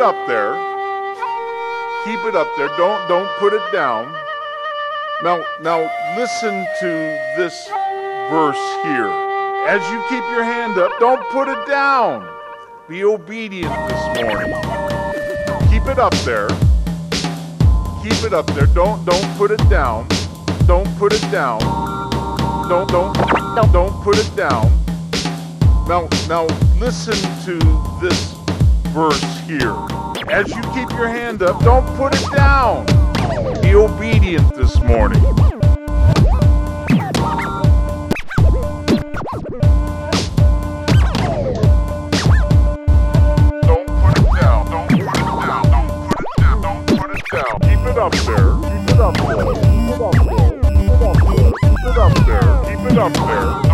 up there. Keep it up there. Don't put it down. Now listen to this verse here. As you keep your hand up, don't put it down. Be obedient this morning. Keep it up there. Keep it up there. Don't put it down. Don't put it down. Don't put it down. Now listen to this verse here. As you keep your hand up, don't put it down. Be obedient this morning. Don't put it down. Don't put it down. Don't put it down. Don't put it down. Keep it up there. Keep it up there. Keep it up there. Keep it up there. Keep it up there.